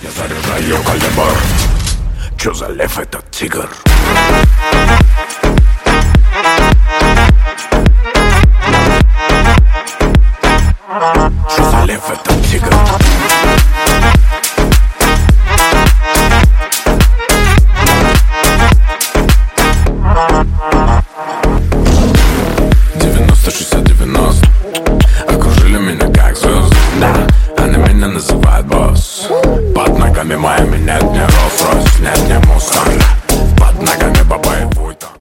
Я заряжаю калибр. Чё за лев этот тигр? Чё за лев этот тигр? Окружили меня как звезды, да. Они меня называют босс. Под ногами моими нет дня.